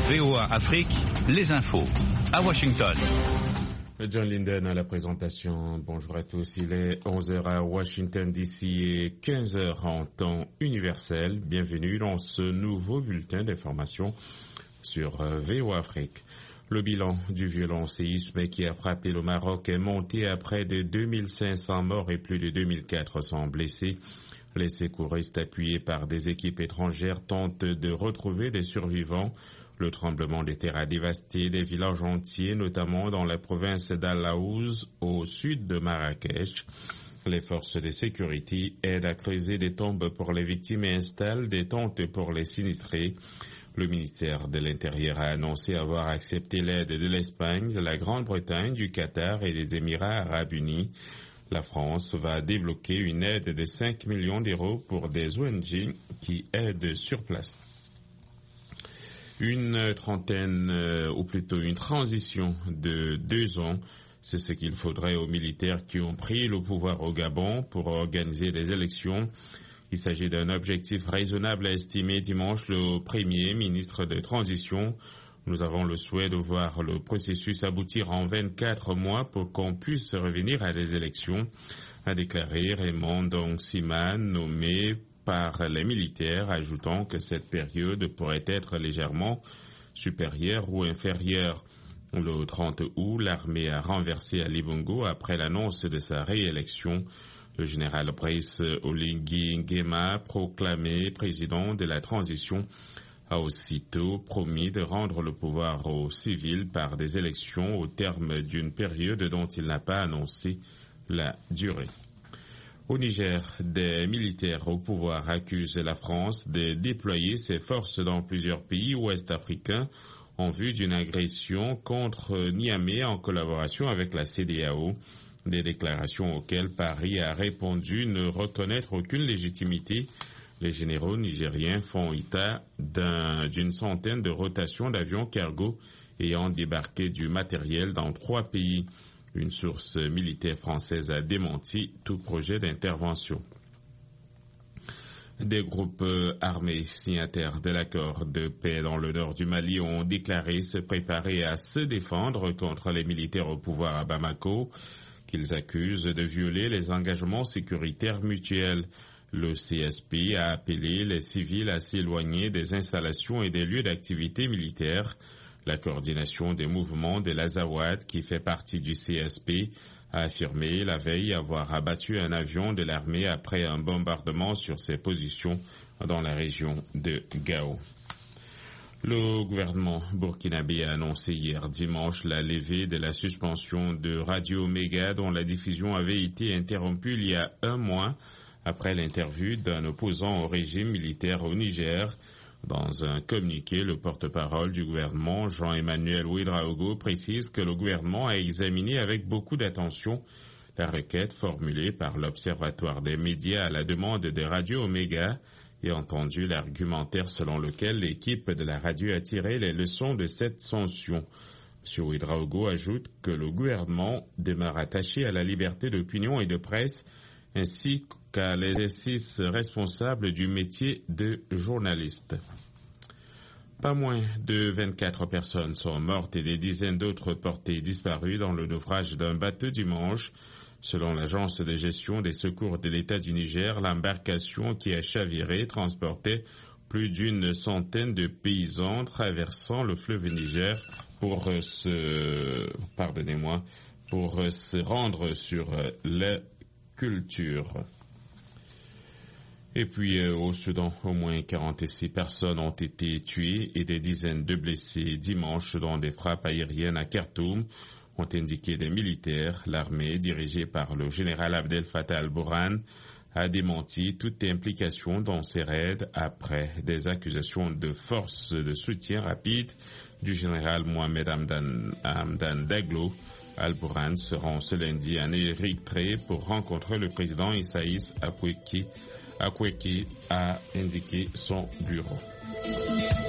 VOA Afrique, les infos. À Washington. John Linden à la présentation. Bonjour à tous. Il est 11h à Washington DC et 15h en temps universel. Bienvenue dans ce nouveau bulletin d'information sur VOA Afrique. Le bilan du violent séisme qui a frappé le Maroc est monté à près de 2500 morts et plus de 2400 blessés. Les secouristes appuyés par des équipes étrangères tentent de retrouver des survivants. Le tremblement de terre a dévasté des villages entiers, notamment dans la province d'Al-Aouz, au sud de Marrakech. Les forces de sécurité aident à creuser des tombes pour les victimes et installent des tentes pour les sinistrés. Le ministère de l'Intérieur a annoncé avoir accepté l'aide de l'Espagne, de la Grande-Bretagne, du Qatar et des Émirats arabes unis. La France va débloquer une aide de 5 millions d'euros pour des ONG qui aident sur place. Une transition de 2 ans, c'est ce qu'il faudrait aux militaires qui ont pris le pouvoir au Gabon pour organiser des élections. Il s'agit d'un objectif raisonnable à estimer dimanche le Premier ministre de transition. Nous avons le souhait de voir le processus aboutir en 24 mois pour qu'on puisse revenir à des élections, a déclaré Raymond Dong-Siman, nommé par les militaires, ajoutant que cette période pourrait être légèrement supérieure ou inférieure. Le 30 août, l'armée a renversé Ali Bongo après l'annonce de sa réélection. Le général Brice Oligui Nguema, proclamé président de la transition, a aussitôt promis de rendre le pouvoir aux civils par des élections au terme d'une période dont il n'a pas annoncé la durée. Au Niger, des militaires au pouvoir accusent la France de déployer ses forces dans plusieurs pays ouest africains en vue d'une agression contre Niamey en collaboration avec la CEDEAO. Des déclarations auxquelles Paris a répondu ne reconnaître aucune légitimité. Les généraux nigériens font état d'une centaine de rotations d'avions cargo ayant débarqué du matériel dans 3 pays. Une source militaire française a démenti tout projet d'intervention. Des groupes armés signataires de l'accord de paix dans le nord du Mali ont déclaré se préparer à se défendre contre les militaires au pouvoir à Bamako, qu'ils accusent de violer les engagements sécuritaires mutuels. Le CSP a appelé les civils à s'éloigner des installations et des lieux d'activité militaires. La coordination des mouvements de l'Azawad, qui fait partie du CSP, a affirmé la veille avoir abattu un avion de l'armée après un bombardement sur ses positions dans la région de Gao. Le gouvernement burkinabé a annoncé hier dimanche la levée de la suspension de Radio Méga dont la diffusion avait été interrompue il y a 1 mois après l'interview d'un opposant au régime militaire au Niger. Dans un communiqué, le porte-parole du gouvernement, Jean-Emmanuel Ouedraogo, précise que le gouvernement a examiné avec beaucoup d'attention la requête formulée par l'Observatoire des médias à la demande de Radio Omega et entendu l'argumentaire selon lequel l'équipe de la radio a tiré les leçons de cette sanction. M. Ouedraogo ajoute que le gouvernement demeure attaché à la liberté d'opinion et de presse ainsi qu'à l'exercice responsable du métier de journaliste. Pas moins de 24 personnes sont mortes et des dizaines d'autres portées disparues dans le naufrage d'un bateau dimanche. Selon l'agence de gestion des secours de l'État du Niger, l'embarcation qui a chaviré transportait plus d'une centaine de paysans traversant le fleuve Niger pour se rendre sur la culture. Et puis au Soudan, au moins 46 personnes ont été tuées et des dizaines de blessés dimanche dans des frappes aériennes à Khartoum, ont indiqué des militaires. L'armée, dirigée par le général Abdel Fattah al-Burhan, a démenti toute implication dans ces raids après des accusations de forces de soutien rapide du général Mohamed Hamdan Daglo. Al-Burhan se rend ce lundi en Érythrée pour rencontrer le président Issaïs Afwerki, a indiqué son bureau.